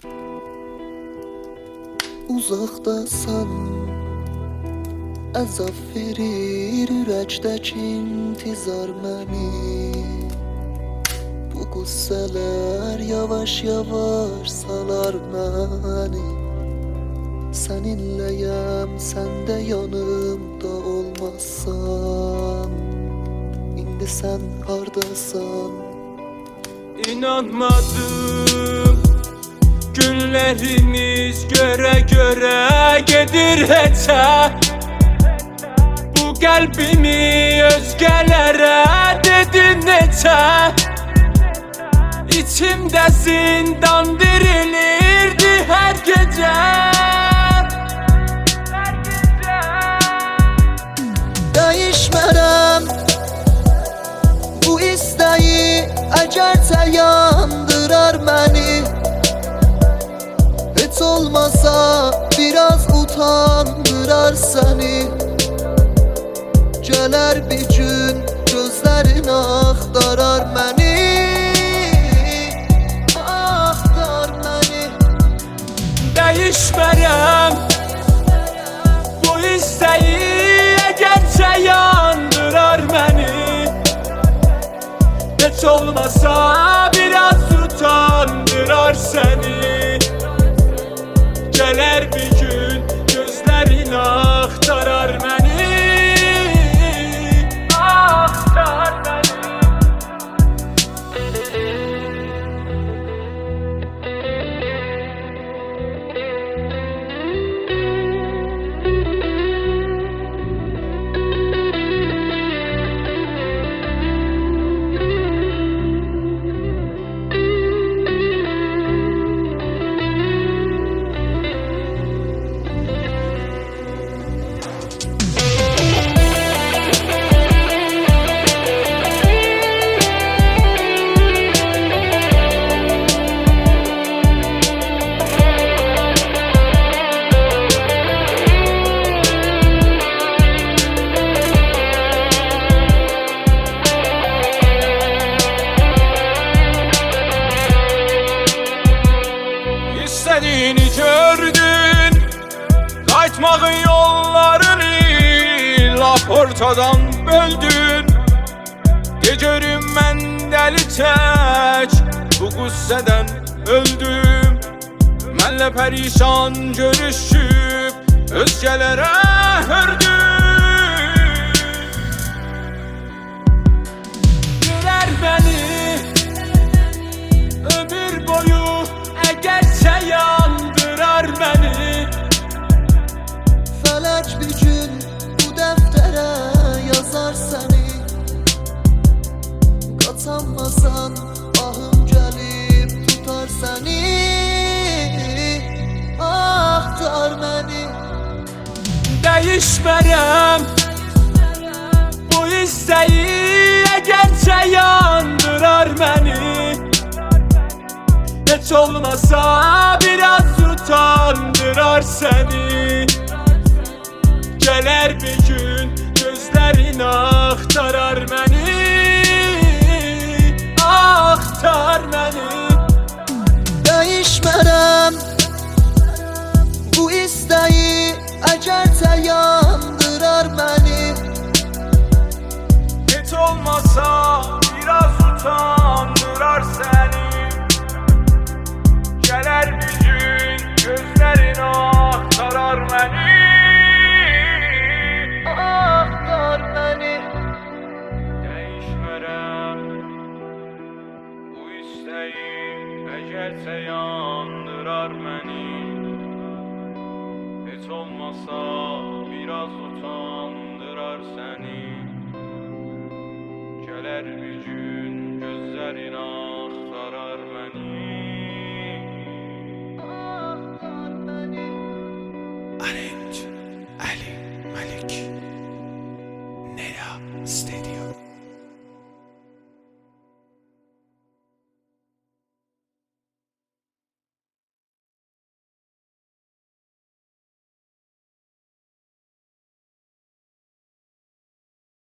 Uzaqdasan, əzab verir ürəkdəki intizar məni. Bu qüssələr yavaş yavaş salar məni. Səninləyəm, sən də yanımda olmazsan. İndi sən hardasan? İnanmadım, günlerimiz göre gedir heçə. Bu qəlbimi özgələrə dedin neçə. İçimdə zindan dirilirdi hər gecə. Dəyişmərəm bu istəyi, əgərcə yandırar məni. Heç olmasa biraz utandırar səni. Gələr bir gün gözlərin axtarar məni. Axtar məni. Dəyişmərəm bu istəyi, əgərcə yandırar məni. Heç olmasa biraz utandırar səni. Gələr bir gün gözlərin axtarar məni. Axtar məni. İstediğini gördün, qayıtmağın yollarını lap ortadan böldün. De görüm mən dəli tək bu qüssədən öldüm. Mənlə pərişan görüşüb özgələrə hördüm. Gülər məni ömür boyu, əgərcə yandırar məni. Fələk bir gün bu dəftərə yazar səni. Qaçanmasan ahım gəlib tutar səni. Axtar məni. Dəyişmərəm bu istəyi, əgərcə yandırar məni. Heç olmasa biraz utandırar səni. Gələr bir gün gözlərin axtarar məni. Axtar məni. Dəyişmərəm bu istəyi, əgərcə yandırar məni. Heç olmasa biraz utandırar səni. Gələr bir gün gözlərin axtarar məni. Axtar məni. Dəyişmərəm bu istəyi, əgərcə yandırar məni. Heç olmasa biraz utandırar səni. Gələr bir gün gözlərin